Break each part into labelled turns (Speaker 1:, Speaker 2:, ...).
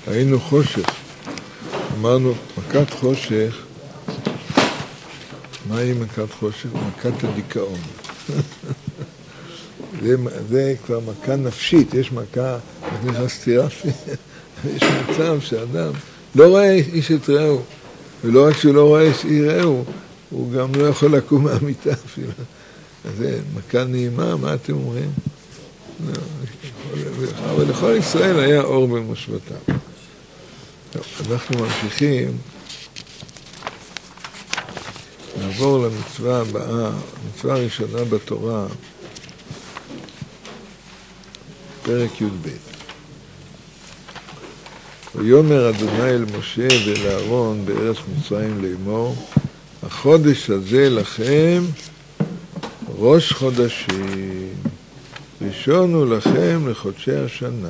Speaker 1: היינו חושך. אמרנו, מכת חושך, מהי מכת חושך? מכת הדיכאון. זה כבר מכה נפשית, יש מכה, נכנס סתירה, יש מצב שאדם לא רואה איש את רעהו, ולא רק שהוא לא רואה איש רעהו, הוא גם לא יכול לקום מהמיטה אפילו. אז זה מכה נעימה, מה אתם אומרים? אבל לכל ישראל היה אור במושבתם. אנחנו ממשיכים נעבור למצווה הבאה, המצווה הראשונה בתורה, פרק י"ב. ויאמר אדוני אל משה ואל אהרון בארץ מצרים לאמור, החודש הזה לכם ראש חודשים, ראשון הוא לכם לחודשי השנה.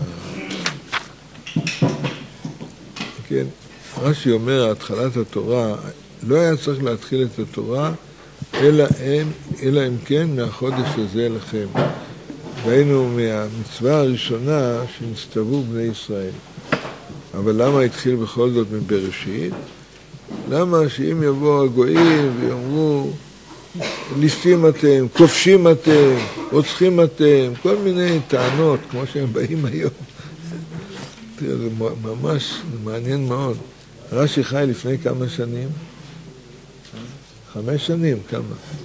Speaker 1: כן, רש"י אומר, התחלת התורה, לא היה צריך להתחיל את התורה, אלא אם כן מהחודש הזה לכם. והיינו מהמצווה הראשונה שנסתוו בני ישראל. אבל למה התחיל בכל זאת מבראשית? למה שאם יבואו הגויים ויאמרו, ליסטים אתם, כובשים אתם, רוצחים אתם, כל מיני טענות כמו שהם באים היום. תראה, זה ממש מעניין מאוד. רש"י חי לפני כמה שנים? 5 שנים, כמה?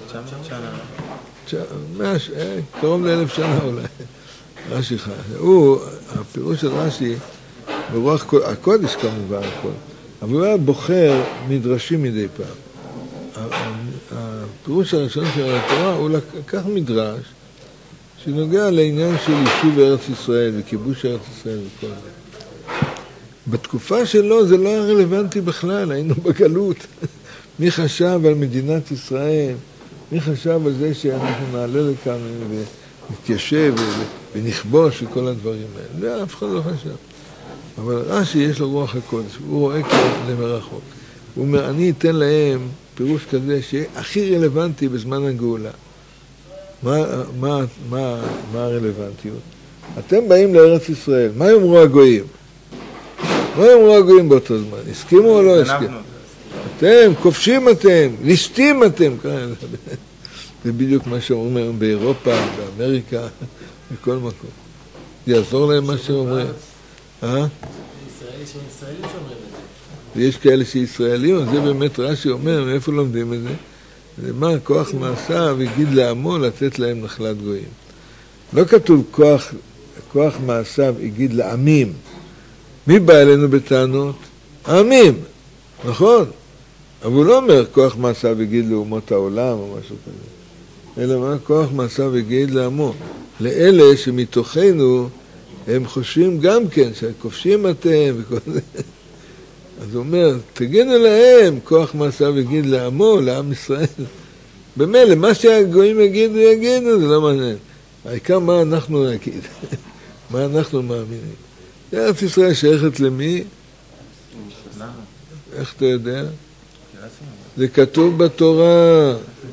Speaker 1: 900 שנה. קרוב ל1,000 שנה אולי. רש"י חי. הפירוש של רש"י, ברוח הקודש כמובן, אבל הוא היה בוחר מדרשים מדי פעם. הפירוש הראשון של התורה, הוא לקח מדרש שנוגע לעניין של יישוב ארץ ישראל וכיבוש ארץ ישראל וכל זה. בתקופה שלו זה לא היה רלוונטי בכלל, היינו בגלות. מי חשב על מדינת ישראל? מי חשב על זה שאנחנו נעלה לכאן ונתיישב ונכבוש וכל הדברים האלה? לא, אף אחד לא חשב. אבל רש"י יש לו רוח הקודש, הוא רואה למרחוק. הוא אומר, אני אתן להם פירוש כזה שהכי רלוונטי בזמן הגאולה. מה הרלוונטיות? אתם באים לארץ ישראל, מה יאמרו הגויים? מה יאמרו הגויים באותו זמן? הסכימו או לא הסכימו? אתם, כובשים אתם, ליסטים אתם. זה בדיוק מה שאומרים היום באירופה, באמריקה, בכל מקום. יעזור להם מה שאומרים. ישראלים
Speaker 2: שאומרים את
Speaker 1: זה. יש כאלה שישראלים, אז זה באמת רש"י אומר, מאיפה לומדים את זה? זה מה, כוח מעשיו הגיד לעמו לתת להם נחלת גויים. לא כתוב כוח מעשיו הגיד לעמים. מי בא אלינו בטענות? העמים, נכון? אבל הוא לא אומר כוח מעשיו הגיד לאומות העולם או משהו כזה. אלא מה, כוח מעשיו הגיד לעמו. לאלה שמתוכנו הם חושבים גם כן שכובשים אתם וכל זה. אז הוא אומר, תגידו להם, כוח מעשיו יגיד לעמו, לעם ישראל. במילא, מה שהגויים יגידו, זה לא מעניין. העיקר מה אנחנו נגיד, מה אנחנו מאמינים. ארץ ישראל שייכת למי? איך אתה יודע? זה כתוב בתורה.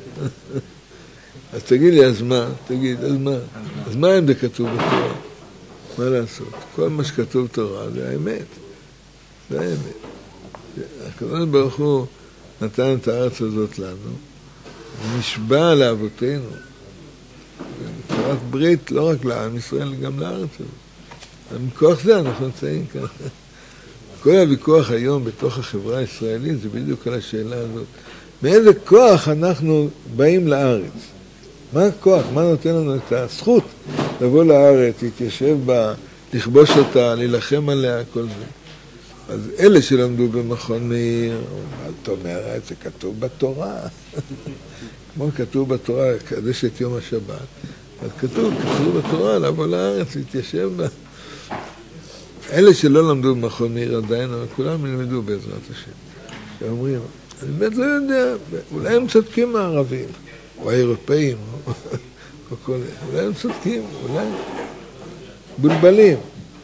Speaker 1: אז תגיד לי, אז מה? אז מה אם זה כתוב בתורה? מה לעשות? כל מה שכתוב בתורה זה האמת. זה האמת. הקדוש ברוך הוא נתן את הארץ הזאת לנו, ונשבע לאבותינו, ונצרת ברית לא רק לעם ישראל, גם לארץ הזאת. ומכוח זה אנחנו נמצאים כאן. כל הוויכוח היום בתוך החברה הישראלית זה בדיוק על השאלה הזאת. מאיזה כוח אנחנו באים לארץ? מה הכוח? מה נותן לנו את הזכות לבוא לארץ, להתיישב בה, לכבוש אותה, להילחם עליה, כל זה. אז אלה שלמדו במכון מאיר, זאת אומרת, זה כתוב בתורה. כמו כתוב בתורה, קדש את יום השבת. אז כתוב בתורה, לבוא לארץ, להתיישב בה. אלה שלא למדו במכון מאיר עדיין, אבל כולם ילמדו בעזרת השם. שאומרים, אני באמת לא יודע, אולי הם צודקים הערבים, או האירופאים, או כל זה. אולי הם צודקים, אולי בולבלים.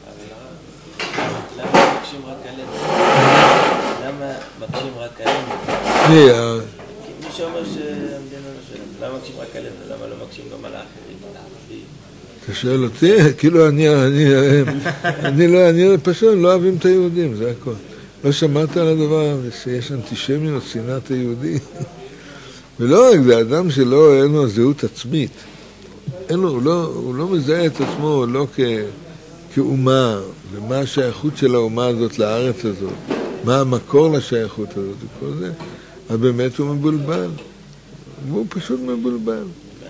Speaker 2: מקשים רק עליהם. מי שאומר שהמדינה לא שלהם, למה מקשים רק עליהם ולמה לא מקשים גם על האחרים?
Speaker 1: אתה שואל אותי? כאילו אני פשוט לא אוהבים את היהודים, זה הכל. לא שמעת על הדבר שיש אנטישמיות, שנאת היהודי? ולא רק זה, אדם שלא אין לו זהות עצמית. הוא לא מזהה את עצמו לא כאומה, ומה השייכות של האומה הזאת לארץ הזאת, מה המקור לשייכות הזאת וכל זה, אז באמת הוא מבולבל. הוא פשוט מבולבל.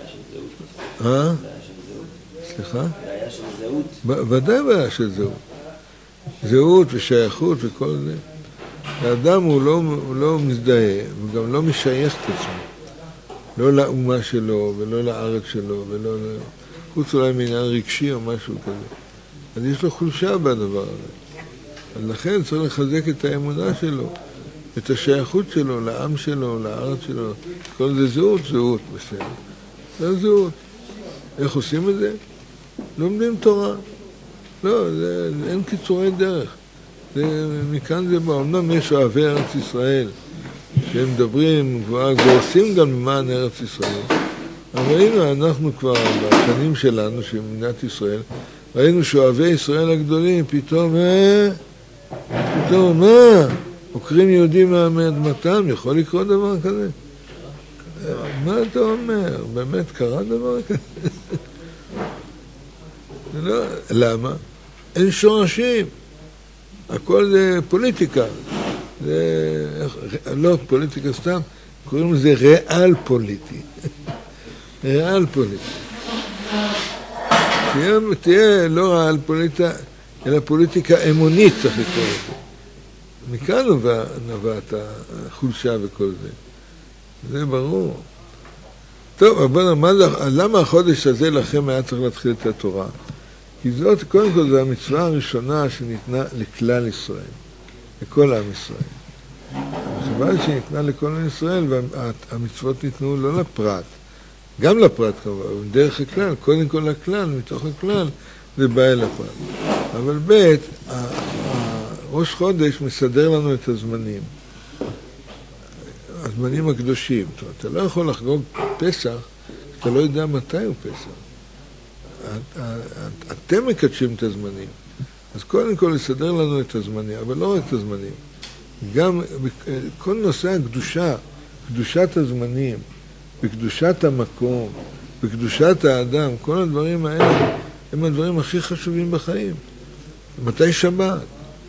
Speaker 1: סליחה?
Speaker 2: בעיה של זהות.
Speaker 1: ודאי בעיה של זהות. זהות ושייכות וכל זה. האדם הוא לא מזדהה, הוא גם לא משייך את עצמו. לא לאומה שלו, ולא לארץ שלו, ולא חוץ אולי מעניין רגשי או משהו כזה. אז יש לו חולשה בדבר הזה. אז לכן צריך לחזק את האמונה שלו, את השייכות שלו, לעם שלו, לארץ שלו. כל זה זהות בסדר. זה זהות. איך עושים את זה? לומדים תורה. לא, אין קיצורי דרך. מכאן זה בא. אמנם יש אוהבי ארץ ישראל, שהם מדברים ועושים גם למען ארץ ישראל. אבל הנה, אנחנו כבר בשנים שלנו, של מדינת ישראל, ראינו שאוהבי ישראל הגדולים, פתאום, עוקרים יהודים מאדמתם, יכול לקרות דבר כזה? מה אתה אומר? באמת קרה דבר כזה? לא, למה? אין שורשים. הכל זה פוליטיקה. זה, לא פוליטיקה סתם, קוראים לזה ריאל פוליטי. ריאל פוליטי. תהיה לא ריאל פוליטה, אלא פוליטיקה אמונית צריך לקרוא לזה. מכאן נבעת החולשה וכל זה. זה ברור. טוב, אבל למה החודש הזה לכם היה צריך להתחיל את התורה? כי זאת, קודם כל, זו המצווה הראשונה שניתנה לכלל ישראל, לכל עם ישראל. החבל שניתנה לכל עם ישראל, והמצוות ניתנו לא לפרט, גם לפרט כמובן, דרך הכלל, קודם כל לכלל, מתוך הכלל, זה בא אל הפרט. אבל ראש חודש מסדר לנו את הזמנים. הזמנים הקדושים. אתה לא יכול לחגוג פסח, אתה לא יודע מתי הוא פסח. אתם מקדשים את הזמנים. אז קודם כל לסדר לנו את הזמנים, אבל לא רק את הזמנים. גם כל נושא הקדושה, קדושת הזמנים, בקדושת המקום, בקדושת האדם, כל הדברים האלה הם הדברים הכי חשובים בחיים. מתי שבת?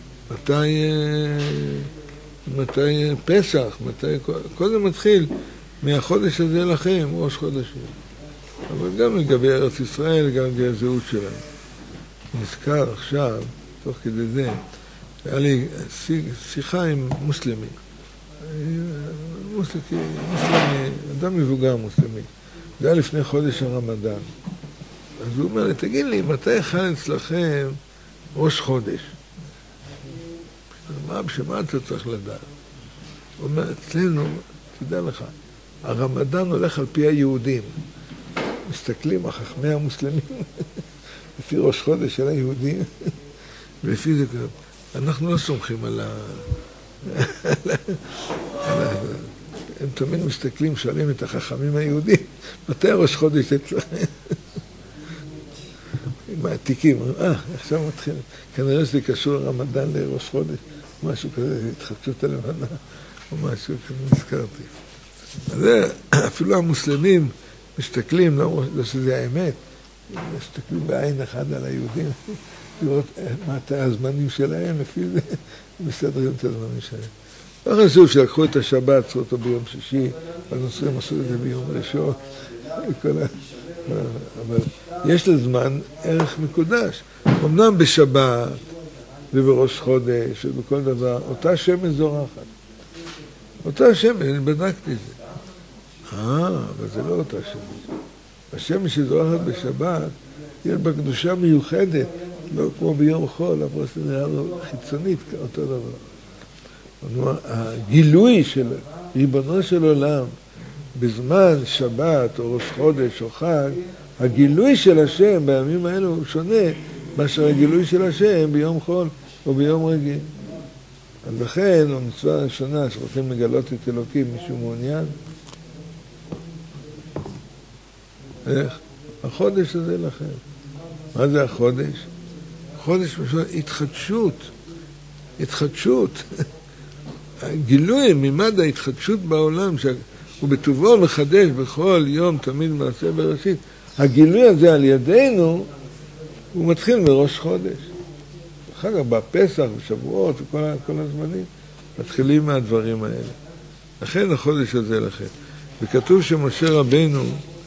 Speaker 1: מתי פסח? כל זה מתחיל מהחודש הזה לכם, ראש חודשים. אבל גם לגבי ארץ ישראל, גם לגבי הזהות שלנו. נזכר עכשיו, תוך כדי זה, היה לי שיחה עם מוסלמי. מוסלמי, אדם מבוגר מוסלמי. זה היה לפני חודש הרמדאן. אז הוא אומר לי, תגיד לי, מתי חל אצלכם ראש חודש? בשביל אתה צריך לדעת? הוא אומר, אצלנו, תדע לך, הרמדאן הולך על פי היהודים. מסתכלים החכמי המוסלמים, לפי ראש חודש של היהודים, ולפי זה, אנחנו לא סומכים על הם תמיד מסתכלים, שואלים את החכמים היהודים, מתי ראש חודש אצלכם? מעתיקים, עכשיו מתחיל, כנראה שזה קשור הרמדאן לראש חודש, משהו כזה, התחדשות הלבנה, או משהו כזה, נזכרתי. אז אפילו המוסלמים מסתכלים, לא שזה האמת, מסתכלים בעין אחת על היהודים, לראות מתי הזמנים שלהם, לפי זה מסתדרים את הזמנים שלהם. לא חשוב שלקחו את השבת, עשו אותו ביום שישי, הנוצרים עשו את זה ביום ראשון, אבל יש לזמן ערך מקודש. אמנם בשבת ובראש חודש ובכל דבר, אותה שמש זורחת. אותה שמש, אני בדקתי את זה. אבל זה לא אותה שמש. השמש שזורחת בשבת, יש בה קדושה מיוחדת, לא כמו ביום חול, אבל זה נראה לו חיצונית כאותו דבר. הגילוי של ריבונו של עולם, בזמן שבת או ראש חודש או חג, הגילוי של השם בימים האלו הוא שונה מאשר הגילוי של השם ביום חול או ביום רגיל. אז לכן, המצווה הראשונה שרוצים לגלות את אלוקים, מישהו מעוניין? איך? החודש הזה לכם. מה זה החודש? חודש משמעות התחדשות. הגילוי, מימד ההתחדשות בעולם, ובטובו מחדש בכל יום תמיד מעשה בראשית. הגילוי הזה על ידינו, הוא מתחיל מראש חודש. אחר כך בפסח ושבועות וכל הזמנים, מתחילים מהדברים האלה. לכן החודש הזה לכם. וכתוב שמשה רבינו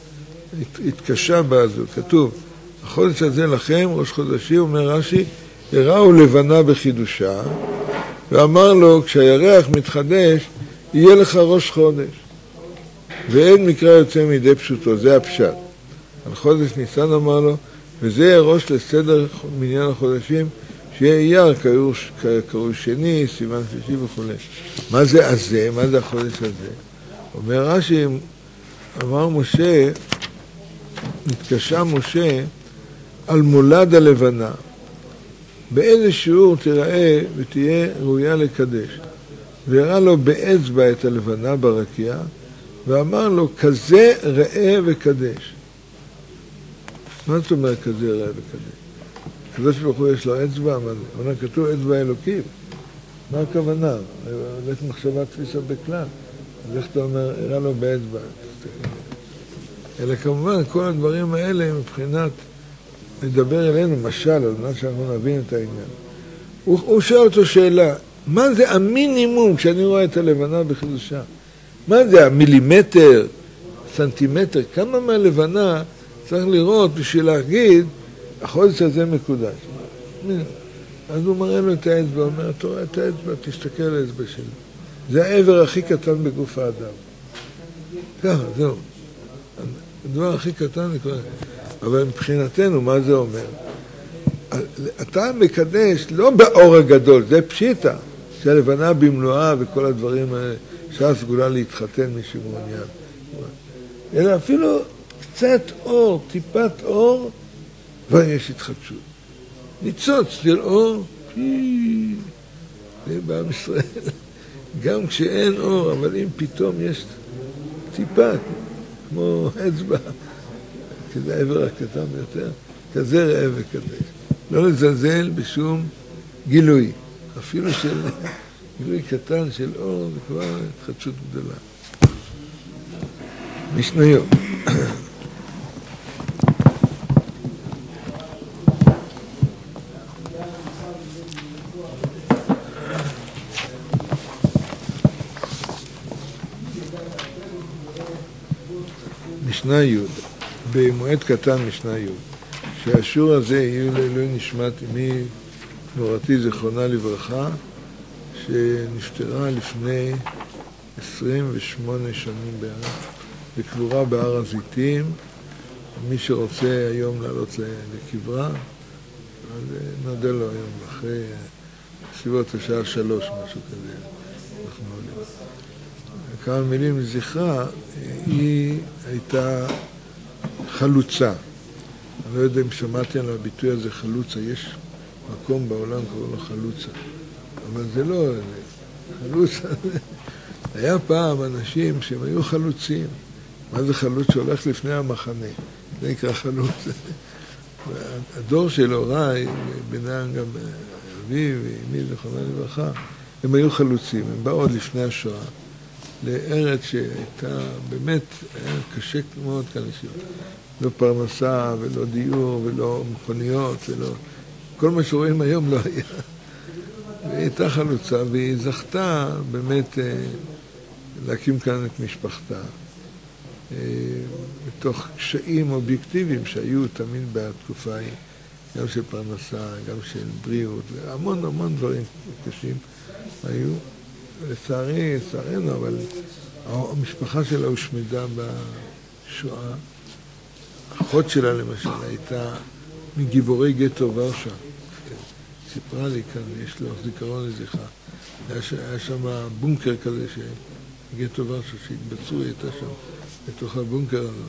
Speaker 1: התקשה בזו, כתוב, החודש הזה לכם, ראש חודשי, אומר רש"י, הראו לבנה בחידושה, ואמר לו, כשהירח מתחדש, יהיה לך ראש חודש. ואין מקרא יוצא מידי פשוטו, זה הפשט. על חודש ניסן אמר לו, וזה ראש לסדר מניין החודשים, שיהיה אייר, קראו שני, סימן שלישי וכו'. מה זה הזה? מה זה החודש הזה? אומר רש"י, אמר משה, נתקשה משה על מולד הלבנה. באיזה שיעור תראה ותהיה ראויה לקדש. והראה לו באצבע את הלבנה ברקיע, ואמר לו, כזה ראה וקדש. מה זאת אומרת כזה ראה וקדש? הקדוש ברוך הוא יש לו אצבע, מה זה? כתוב אצבע אלוקים. מה הכוונה? הולך מחשבה תפיסה בכלל. אז איך אתה אומר, הראה לו באצבע? אלא כמובן, כל הדברים האלה מבחינת לדבר אלינו, משל, על מה שאנחנו נבין את העניין. הוא שואל אותו שאלה, מה זה המינימום כשאני רואה את הלבנה בחידושה? מה זה המילימטר, סנטימטר? כמה מהלבנה צריך לראות בשביל להגיד, החודש הזה מקודש? אז הוא מראה לו את האצבע, הוא אומר, אתה רואה את האצבע, תסתכל על האצבע שלו. זה העבר הכי קטן בגוף האדם. ככה, זהו. הדבר הכי קטן נקרא. אבל מבחינתנו, מה זה אומר? אתה מקדש לא באור הגדול, זה פשיטה, שהלבנה במלואה וכל הדברים האלה, שעה סגולה להתחתן מי שמעוניין. אלא אפילו קצת אור, טיפת אור, ויש התחדשות. ניצוץ של אור, זה בעם ישראל. גם כשאין אור, אבל אם פתאום יש טיפה, כמו אצבע, כזה העבר הקטן ביותר, כזה ראה וקדש. לא לזלזל בשום גילוי, אפילו של גילוי קטן של אור, זה כבר התחדשות גדולה. משניות. משנה י' במועד קטן משנה י' שהשיעור הזה יהיו לעילוי נשמת אמי מורתי זיכרונה לברכה שנפטרה לפני 28 שנים בערך וקבורה בהר הזיתים. מי שרוצה היום לעלות לקברה אז נודה לו היום אחרי סביבות השעה 3 משהו כזה אנחנו עולים. כמה מילים לזכרה, היא הייתה חלוצה. אני לא יודע אם שמעתי על הביטוי הזה חלוצה, יש מקום בעולם קוראים לו חלוצה. אבל זה לא, חלוצה. היה פעם אנשים שהם היו חלוצים. מה זה חלוץ שהולך לפני המחנה? זה נקרא חלוץ. הדור של הוריי, בינם גם אביו ואמי זיכרונה לברכה, הם היו חלוצים, הם באו עוד לפני השואה. לארץ שהייתה באמת, היה קשה מאוד כאן לשיר. לא פרנסה ולא דיור ולא מכוניות ולא... כל מה שרואים היום לא היה. והיא הייתה חלוצה והיא זכתה באמת להקים כאן את משפחתה. בתוך קשיים אובייקטיביים שהיו תמיד בתקופה ההיא, גם של פרנסה, גם של בריאות, המון דברים קשים היו. לצערנו, אבל המשפחה שלה הושמדה בשואה. האחות שלה למשל הייתה מגיבורי גטו ורשה. סיפרה לי כאן, יש לו זיכרון לזכרה. היה שם בונקר כזה גטו ורשה שהתבצעו, הייתה שם בתוך הבונקר הזה.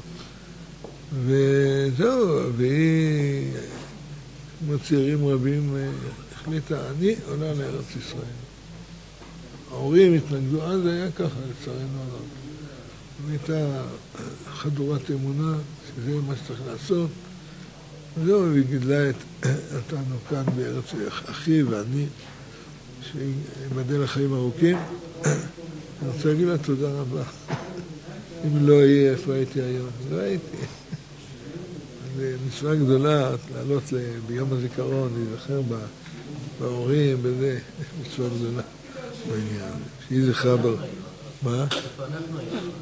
Speaker 1: וזהו, והיא, כמו צעירים רבים, החליטה, אני עולה לארץ ישראל. ההורים התנגדו, אז זה היה ככה, לצערנו הרב. הייתה חדורת אמונה, שזה מה שצריך לעשות. זהו, היא גידלה אותנו כאן בארץ אחי ואני, שיבדל לחיים ארוכים. אני רוצה להגיד לה תודה רבה. אם לא יהיה, איפה הייתי היום? לא הייתי. זה מצווה גדולה לעלות ביום הזיכרון, להיזכר בהורים, בזה, מצווה גדולה בעניין. שהיא זכרה בר... מה?
Speaker 2: איפה אנחנו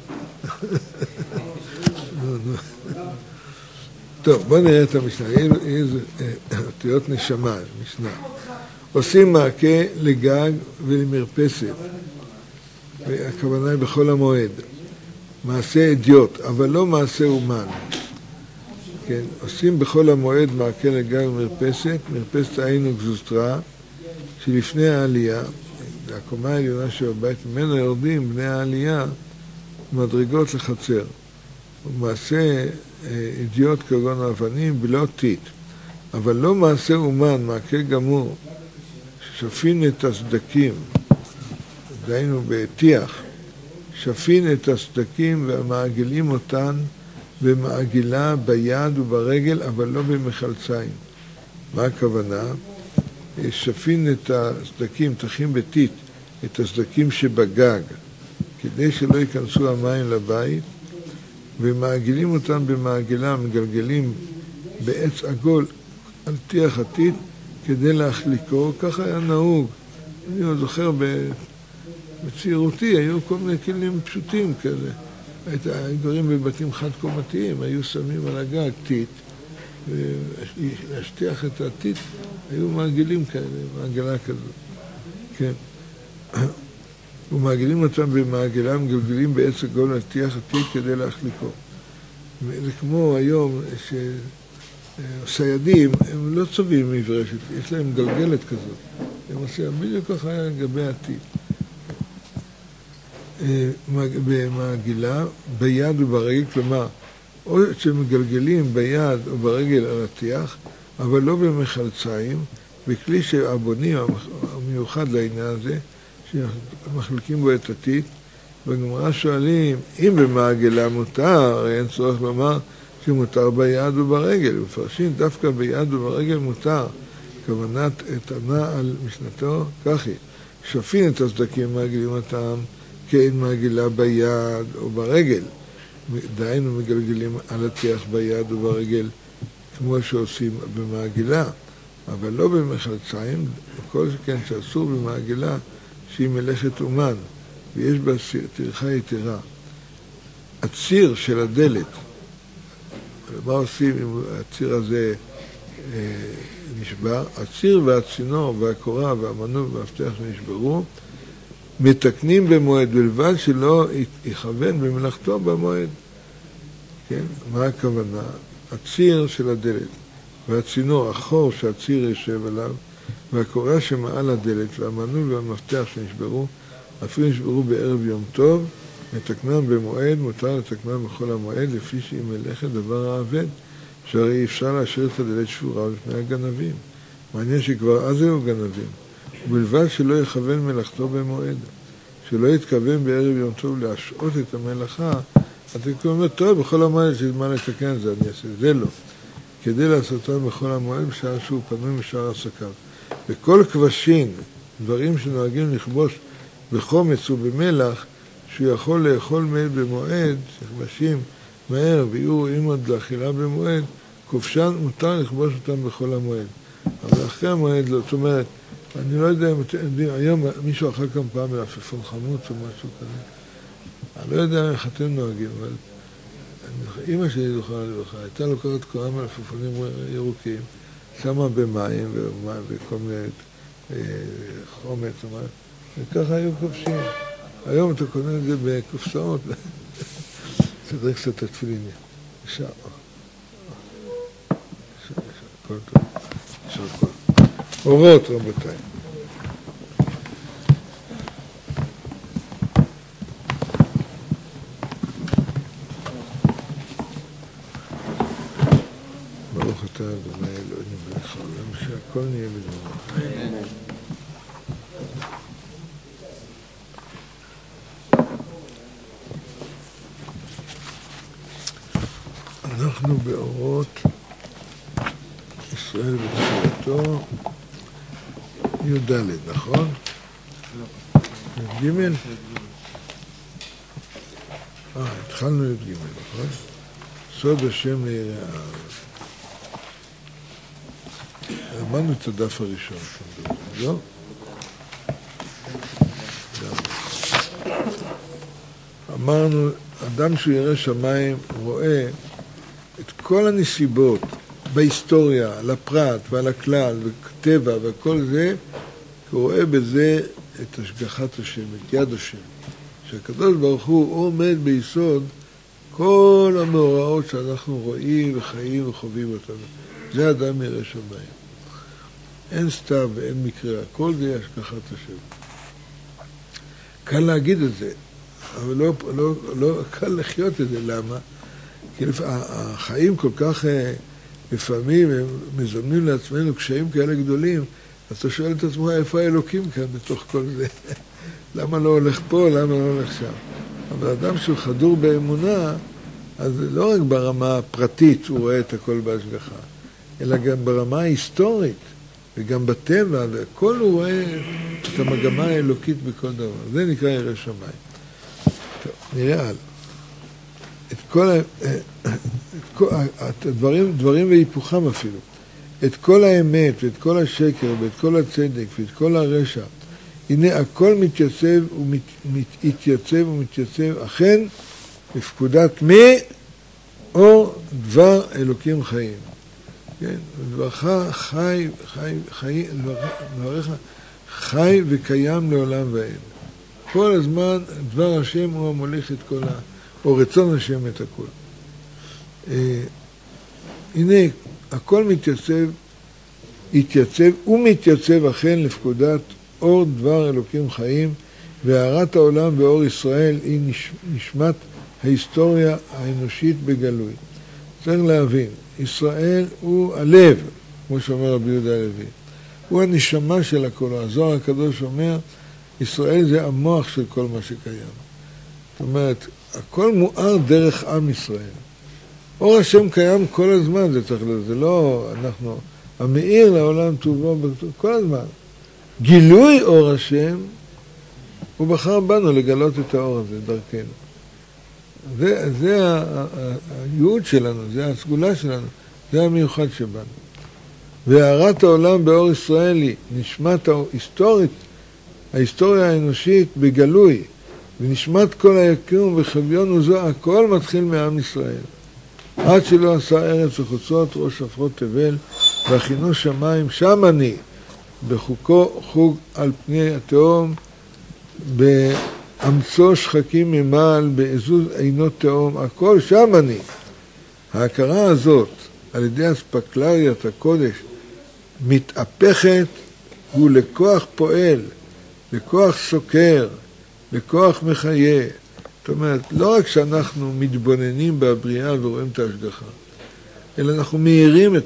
Speaker 1: היינו? טוב, בוא נראה את המשנה. איזה אותיות נשמה, משנה. עושים מעקה לגג ולמרפסת. והכוונה היא בכל המועד. מעשה אדיוט, אבל לא מעשה אומן. כן, עושים בכל המועד מעקה לגג ומרפסת. מרפסת היינו גזוסטרה, שלפני העלייה, הקומה העליונה של הבית, ממנו יורדים בני העלייה מדרגות לחצר. ומעשה אדיוט כגון האבנים בלא טיט. אבל לא מעשה אומן, מעקה גמור, ששפין את הסדקים, דהיינו בטיח, שפין את הסדקים ומעגלים אותן במעגלה ביד וברגל, אבל לא במחלציים. מה הכוונה? שפין את הסדקים, תכין בטיט, את הסדקים שבגג, כדי שלא ייכנסו המים לבית, ומעגלים אותם במעגלה, מגלגלים בעץ עגול על טיח הטיט, כדי להחליקו. ככה היה נהוג. אני זוכר בצעירותי, היו כל מיני כלים פשוטים כאלה. גרים בבתים חד-קומתיים, היו שמים על הגג טיט, ולהשטיח את הטיט, היו מעגלים כאלה, מעגלה כזאת. כן. ומעגלים אותם במעגלה, מגלגלים בעץ עגול על טיח הטיט כדי להחליקו. זה כמו היום שסיידים, הם לא צובעים מברשת, יש להם גלגלת כזאת. הם עושים בדיוק ככה היה לגבי הטיט. במעגלה, ביד וברגל, כלומר, או שמגלגלים ביד או ברגל על הטיח, אבל לא במחלציים, בכלי שהבונים המיוחד לעניין הזה, שמחלקים בו את הטיט. בגמרא שואלים, אם במעגלה מותר, הרי אין צורך לומר שמותר ביד וברגל. מפרשים דווקא ביד וברגל מותר. כוונת ענה על משנתו, כך היא. שפין את הסדקים, מעגלים אותם, כאין מעגלה ביד או ברגל. דהיינו מגלגלים על הטיח ביד וברגל, כמו שעושים במעגלה, אבל לא במחלציים, כל שכן שאסור במעגלה שהיא מלאכת אומן, ויש בה טרחה יתרה. הציר של הדלת, מה עושים אם הציר הזה נשבר? הציר והצינור והקורה והמנעול והמפתח שנשברו, מתקנים במועד בלבד שלא יכוון במלאכתו במועד. כן? מה הכוונה? הציר של הדלת והצינור, החור שהציר יושב עליו, והקורה שמעל הדלת והמנעול והמפתח שנשברו, אפילו נשברו בערב יום טוב, מתקנם במועד, מותר לתקנם בכל המועד, לפי שהיא מלאכת דבר העבד, שהרי אי אפשר להשאיר את הדלת שבורה לפני הגנבים. מעניין שכבר אז היו גנבים. ובלבד שלא יכוון מלאכתו במועד, שלא יתכוון בערב יום טוב להשעות את המלאכה, אתה אומר, טוב, בכל המועד יש מה לתקן זה, אני אעשה, זה לא. כדי לעשותם בכל המועד בשעה שהוא פנוי משאר עסקיו. בכל כבשין, דברים שנוהגים לכבוש בחומץ ובמלח, שהוא יכול לאכול מהם במועד, שכבשים מהר ויהיו עימוד לאכילה במועד, כובשן מותר לכבוש אותם בכל המועד. אבל אחרי המועד לא, זאת אומרת, אני לא יודע אם היום מישהו אכל כמה פעם מלפפון חמוץ או משהו כזה. אני לא יודע איך אתם נוהגים, אבל אמא שלי זוכרה לברכה, הייתה לוקחת כמה מלפפונים ירוקים, שמה במים וכל מיני חומץ, וככה היו כובשים. היום אתה קונה את זה בקופסאות, תדבר קצת את התפילין. שעה. כל טוב. יישר כוח. אורות, רבותיי. ברוך אתה אדוני אלוהינו מלך העולם, שהכל נהיה בדברו. אנחנו באורות ישראל בתחילתו, י"ד, נכון? י"ג? התחלנו י"ג, נכון? סוד השם ליראי הארץ. אמרנו את הדף הראשון, לא? אמרנו, אדם שהוא ירא שמיים רואה את כל הנסיבות בהיסטוריה, על הפרט ועל הכלל וטבע וכל זה, הוא רואה בזה את השגחת השם, את יד השם. שהקדוש ברוך הוא עומד ביסוד כל המאורעות שאנחנו רואים וחיים וחווים אותנו. זה אדם ירא שמיים. אין סתם ואין מקרה, הכל זה השגחת השם. קל להגיד את זה, אבל לא קל לחיות את זה. למה? כי החיים כל כך לפעמים הם מזמנים לעצמנו קשיים כאלה גדולים, אז אתה שואל את עצמו איפה האלוקים כאן בתוך כל זה? למה לא הולך פה, למה לא הולך שם? אבל אדם שהוא חדור באמונה, אז לא רק ברמה הפרטית הוא רואה את הכל בהשגחה, אלא גם ברמה ההיסטורית, וגם בטבע, וכל הוא רואה את המגמה האלוקית בכל דבר. זה נקרא ירא שמיים. טוב, נראה על. דברים והיפוכם אפילו. את כל האמת, ואת כל השקר, ואת כל הצדק, ואת כל הרשע. הנה הכל מתייצב ומתייצב, אכן, בפקודת מי? אור דבר אלוקים חיים. כן? דברך חי וקיים לעולם ואין. כל הזמן דבר השם הוא המוליך את כל או רצון השם את הכל. הנה, הכל יתייצב ומתייצב אכן לפקודת אור דבר אלוקים חיים, והארת העולם באור ישראל היא נשמת ההיסטוריה האנושית בגלוי. צריך להבין, ישראל הוא הלב, כמו שאומר רבי יהודה הלוי. הוא הנשמה של הכל. הזוהר הקדוש אומר, ישראל זה המוח של כל מה שקיים. זאת אומרת, הכל מואר דרך עם ישראל. אור השם קיים כל הזמן, זה צריך להיות, זה לא אנחנו, המאיר לעולם טובו כל הזמן. גילוי אור השם, הוא בחר בנו לגלות את האור הזה דרכנו. זה הייעוד שלנו, זה הסגולה שלנו, זה המיוחד שבנו. והארת העולם באור ישראלי, נשמת ההיסטורית, ההיסטוריה האנושית בגלוי, ונשמת כל היקום וחביון וזו, הכל מתחיל מעם ישראל. עד שלא עשה ארץ וחוצות ראש שפרות תבל, והכינו שמיים, שם אני, בחוקו חוג על פני התהום, באמצו שחקים ממעל, בעזוז עינות תהום, הכל שם אני. ההכרה הזאת, על ידי אספקלריית הקודש, מתהפכת, הוא לכוח פועל, לכוח סוקר, לכוח מחיה. זאת אומרת, לא רק שאנחנו מתבוננים בבריאה ורואים את ההשגחה, אלא אנחנו מאירים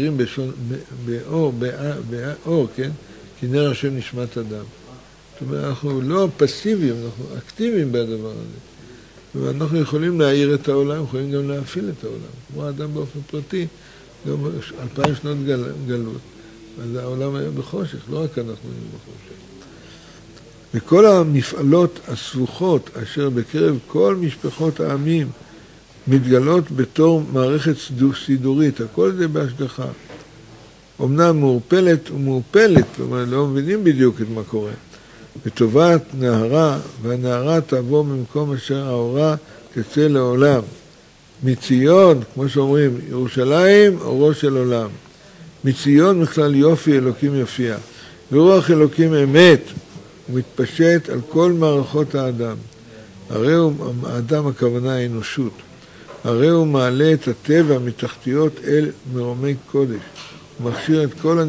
Speaker 1: באור, כן? כי נר השם נשמת אדם. זאת אומרת, אנחנו לא פסיביים, אנחנו אקטיביים בדבר הזה. ואנחנו יכולים להאיר את העולם, יכולים גם להפעיל את העולם. כמו האדם באופן פרטי, גם 2000 שנות גלות. אז העולם היה בחושך, לא רק אנחנו היינו בחושך. וכל המפעלות הסבוכות אשר בקרב כל משפחות העמים מתגלות בתור מערכת סידורית, הכל זה בהשגחה. אמנם מעורפלת ומעורפלת, כלומר לא מבינים בדיוק את מה קורה. וטובת נערה, והנערה תבוא ממקום אשר האורה תצא לעולם. מציון, כמו שאומרים, ירושלים אורו של עולם. מציון בכלל יופי אלוקים יפיע. ורוח אלוקים אמת, הוא מתפשט על כל מערכות האדם. הרי הוא, האדם הכוונה האנושות. הרי הוא מעלה את הטבע מתחתיות אל מרומי קודש. הוא מכשיר את כל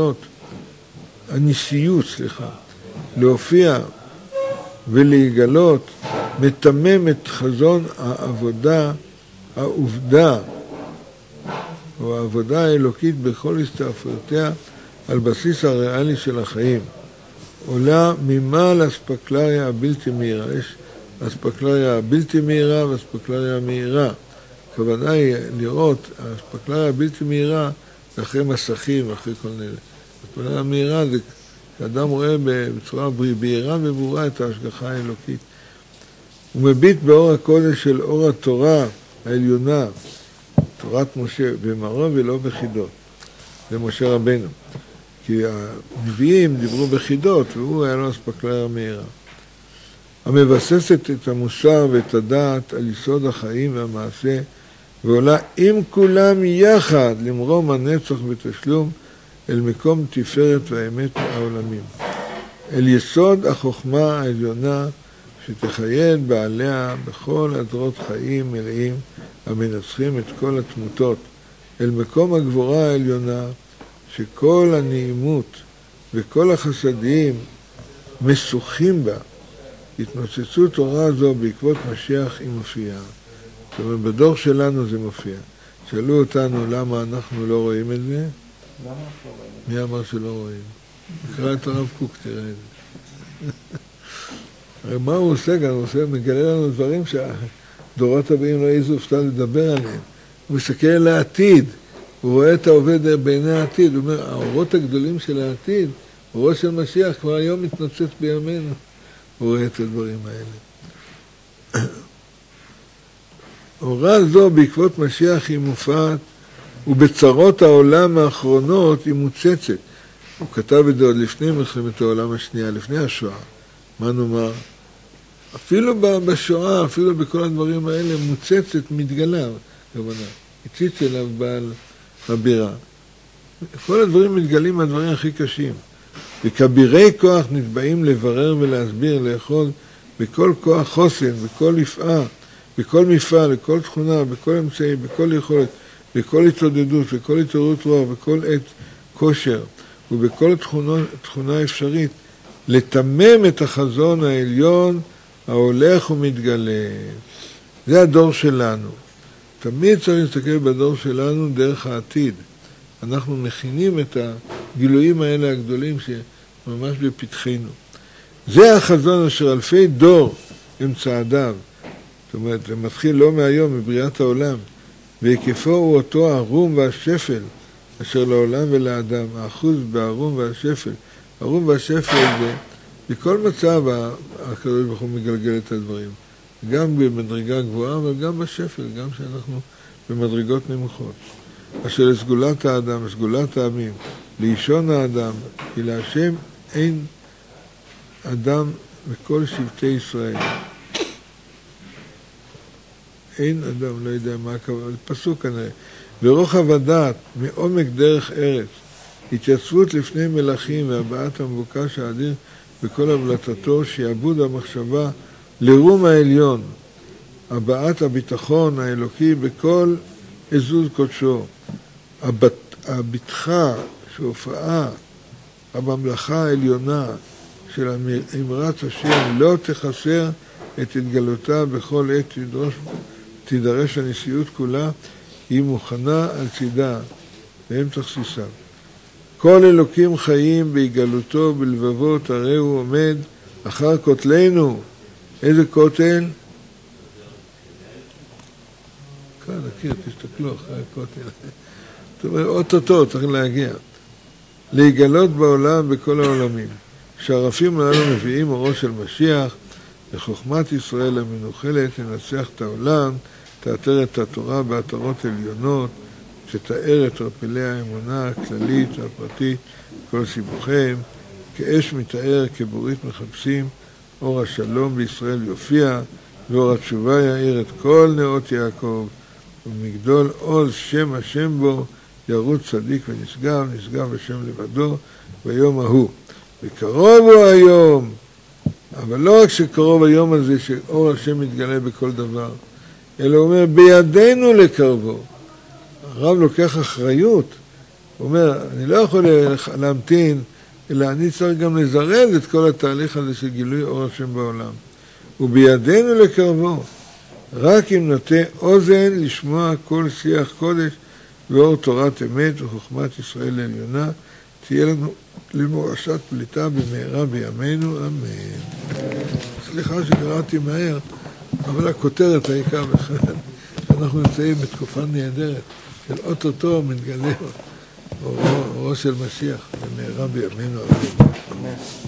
Speaker 1: הניסיות, להופיע ולהיגלות, מתמם את חזון העבודה, העובדה, או העבודה האלוקית בכל הסתעפויותיה על בסיס הריאלי של החיים. עולה ממעל אספקלריה הבלתי מהירה. יש אספקלריה הבלתי מהירה ואספקלריה המהירה. הכוונה היא לראות, האספקלריה הבלתי מהירה אחרי מסכים, אחרי כל מיני. התפלה המהירה זה, כשאדם רואה בצורה בהירה וברורה את ההשגחה האלוקית. הוא מביט באור הקודש של אור התורה העליונה, תורת משה, במרום ולא בחידות. זה משה רבנו. כי הנביאים דיברו בחידות, והוא היה לו אספקלריה מהירה. המבססת את המוסר ואת הדעת על יסוד החיים והמעשה, ועולה עם כולם יחד למרום הנצח בתשלום אל מקום תפארת והאמת העולמים. אל יסוד החוכמה העליונה שתחייד בעליה בכל הדרות חיים מלאים המנצחים את כל התמותות, אל מקום הגבורה העליונה שכל הנעימות וכל החסדים מסוכים בה. התנוצצות תורה זו בעקבות משיח היא מופיעה. זאת אומרת, בדור שלנו זה מופיע. שאלו אותנו למה אנחנו לא רואים את זה. מי אמר שלא רואים? נקרא את הרב קוק, תראה את זה. הרי מה הוא עושה גם? הוא מגלה לנו דברים שהדורות הבאים לא יעזו סתם לדבר עליהם. הוא מסתכל על העתיד. הוא רואה את העובד בעיני העתיד. הוא אומר, האורות הגדולים של העתיד, אורו של משיח כבר היום מתנוצץ בימינו. הוא רואה את הדברים האלה. אורה זו בעקבות משיח היא מופעת, ובצרות העולם האחרונות היא מוצצת. הוא כתב את זה עוד לפני מלחמת העולם השנייה, לפני השואה. מה נאמר? אפילו בשואה, אפילו בכל הדברים האלה, מוצצת מתגלה, כוונה. הציץ אליו בעל הבירה. כל הדברים מתגלים מהדברים הכי קשים. וכבירי כוח נתבעים לברר ולהסביר, לאכול בכל כוח חוסן, בכל יפעה, בכל מפעל, בכל תכונה, בכל אמצעי, בכל יכולת, בכל התעודדות, בכל התעוררות רוח, בכל עת כושר, ובכל תכונה אפשרית, לתמם את החזון העליון ההולך ומתגלה. זה הדור שלנו. תמיד צריך להסתכל בדור שלנו דרך העתיד. אנחנו מכינים את הגילויים האלה הגדולים שממש בפתחנו. זה החזון אשר אלפי דור הם צעדיו. זאת אומרת, זה מתחיל לא מהיום, מבריאת העולם. והיקפו הוא אותו הרום והשפל אשר לעולם ולאדם. האחוז בהרום והשפל. הרום והשפל זה, בכל מצב הקדוש ברוך הוא מגלגל את הדברים. גם במדרגה גבוהה, אבל גם בשפל, גם שאנחנו במדרגות נמוכות. אשר לסגולת האדם, לסגולת העמים, לאישון האדם, כי להשם אין אדם בכל שבטי ישראל. אין אדם, לא יודע מה הכוונה, זה פסוק כנראה. ורוחב הדעת, מעומק דרך ארץ, התייצבות לפני מלאכים והבעת המבוקש האדיר בכל הבלטתו, שיעבוד המחשבה לרום העליון, הבעת הביטחון האלוקי בכל עזוז קודשו, הבטחה שהופעה הממלכה העליונה של אמרת השם לא תחסר את התגלותה בכל עת תידרש הנשיאות כולה, היא מוכנה על צידה והם תכסיסה. כל אלוקים חיים בהגלותו בלבבות, הרי הוא עומד אחר כותלנו. איזה כותל? כאן, נכיר, תסתכלו אחרי הכותל. זאת אומרת, אוטוטו צריך להגיע. להיגלות בעולם בכל העולמים. שהרפים הללו מביאים אורו של משיח, וחוכמת ישראל המנוחלת לנצח את העולם, תאתר את התורה בהתרות עליונות, שתאר את רפלי האמונה הכללית והפרטית, כל סיבוכיהם, כאש מתאר, כבורית מחפשים, אור השלום בישראל יופיע, ואור התשובה יאיר את כל נאות יעקב, ומגדול עוז שם השם בו, ירוץ צדיק ונשגב, נשגב השם לבדו, ביום ההוא. וקרוב הוא היום, אבל לא רק שקרוב היום הזה, שאור השם מתגלה בכל דבר, אלא הוא אומר, בידינו לקרבו. הרב לוקח אחריות, הוא אומר, אני לא יכול להמתין, אלא אני צריך גם לזרז את כל התהליך הזה של גילוי אור השם בעולם. ובידינו לקרבו, רק אם נטה אוזן לשמוע כל שיח קודש ואור תורת אמת וחוכמת ישראל העליונה, תהיה לנו למורשת פליטה במהרה בימינו, אמן. סליחה שקראתי מהר, אבל הכותרת העיקר בכלל. אנחנו נמצאים בתקופה נהדרת של אוטוטו מתגלה אורו של משיח, במהרה בימינו אמן.